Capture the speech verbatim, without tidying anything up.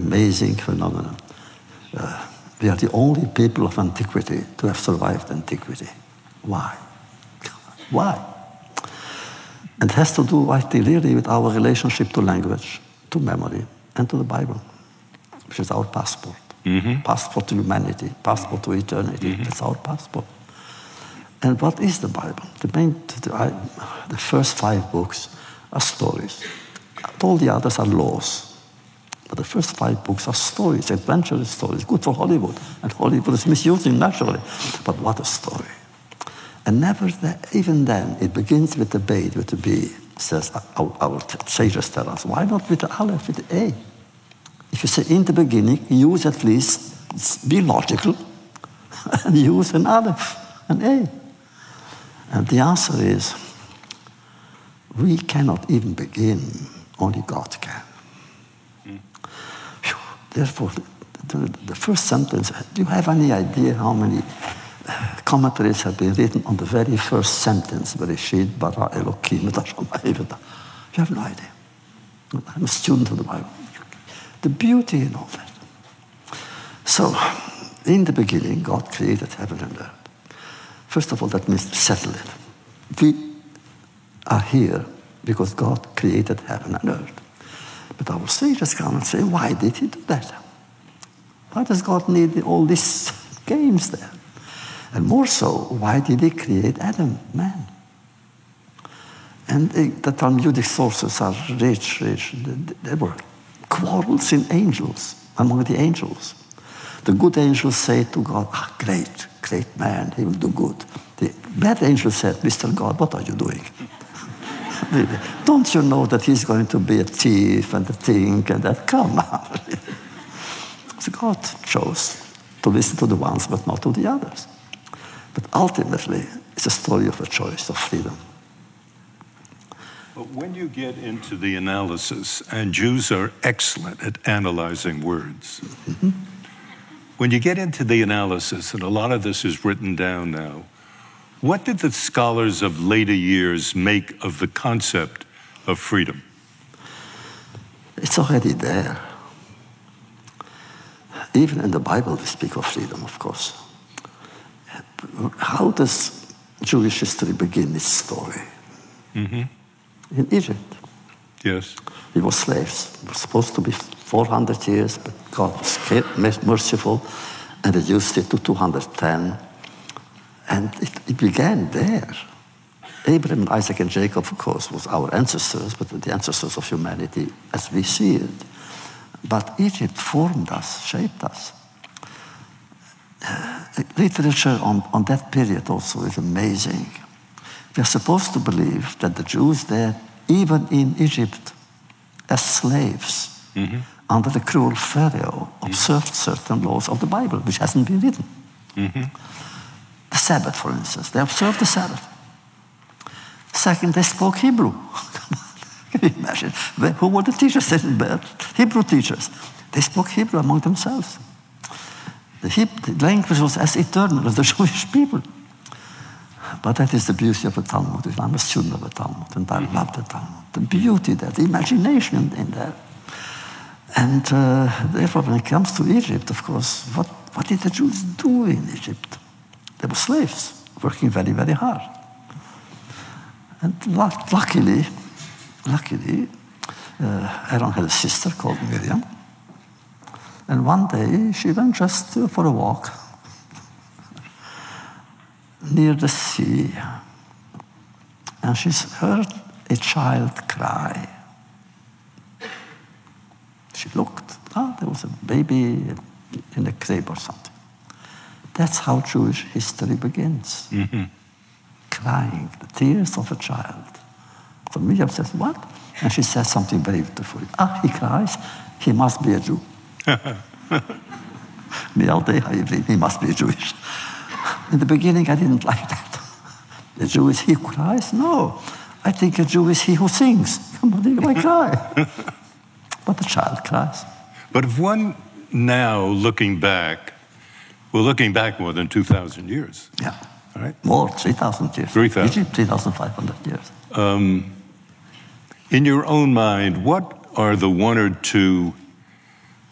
amazing phenomenon. Uh, we are the only people of antiquity to have survived antiquity. Why? Why? And it has to do, I think, really with our relationship to language, to memory, and to the Bible, which is our passport. Mm-hmm. Passport to humanity, passport to eternity. Mm-hmm. That's our passport. And what is the Bible? The, main, the, I, the first five books are stories. All the others are laws. But the first five books are stories, adventurous stories, good for Hollywood. And Hollywood is misusing naturally. But what a story. And never, the, even then, it begins with the bait, with the B. It says, our, our sages tell us, why not with the Aleph, with the A? If you say in the beginning, use at least, be logical, and use an Aleph, an A. And the answer is, we cannot even begin, only God can. Mm. Therefore, the, the, the first sentence, do you have any idea how many commentaries have been written on the very first sentence, Bereshit bara Elokim et hashamayim? You have no idea. I'm a student of the Bible. The beauty in all that. So, in the beginning, God created heaven and earth. First of all, that means settle it. We are here because God created heaven and earth. But our sages come and say, why did he do that? Why does God need all these games there? And more so, why did he create Adam, man? And they, the Talmudic sources are rich, rich. There were quarrels in angels, among the angels. The good angels say to God, ah, great, great man, he will do good. The bad angels said, Mister God, what are you doing? Really, don't you know that he's going to be a thief and a thing and that? Come on. So God chose to listen to the ones, but not to the others. But ultimately, it's a story of a choice, of freedom. But when you get into the analysis, and Jews are excellent at analyzing words, mm-hmm. when you get into the analysis, and a lot of this is written down now, what did the scholars of later years make of the concept of freedom? It's already there. Even in the Bible, we speak of freedom, of course. How does Jewish history begin its story? Mm-hmm. In Egypt. Yes. We were slaves. It was supposed to be four hundred years, but God was merciful, and reduced it to two hundred ten. And it, it began there. Abraham, Isaac, and Jacob, of course, was our ancestors, but the ancestors of humanity as we see it. But Egypt formed us, shaped us. Uh, literature on, on that period also is amazing. We are supposed to believe that the Jews there, even in Egypt, as slaves, mm-hmm. under the cruel Pharaoh, observed mm-hmm. certain laws of the Bible, which hasn't been written. Mm-hmm. The Sabbath, for instance. They observed the Sabbath. Second, they spoke Hebrew. Can you imagine? Who were the teachers? Hebrew teachers. They spoke Hebrew among themselves. The, Hebrew, the language was as eternal as the Jewish people. But that is the beauty of the Talmud. I'm a student of the Talmud, and I love the Talmud. The beauty there, the imagination in there. And uh, therefore, when it comes to Egypt, of course, what, what did the Jews do in Egypt? They were slaves, working very, very hard. And luckily, luckily, uh, Aaron had a sister called Miriam. And one day, she went just uh, for a walk near the sea. And she heard a child cry. She looked. Ah, there was a baby in a crib or something. That's how Jewish history begins. Mm-hmm. Crying, the tears of a child. So Miriam says, what? And she says something very beautiful. Ah, he cries, he must be a Jew. He must be Jewish. In the beginning, I didn't like that. The Jew is he who cries? No. I think a Jew is he who sings. Come on, why cry? But the child cries. But if one now, looking back, we're looking back more than two thousand years. Yeah. All right? More, three thousand years. three thousand. Egypt, three thousand five hundred years. Um, in your own mind, what are the one or two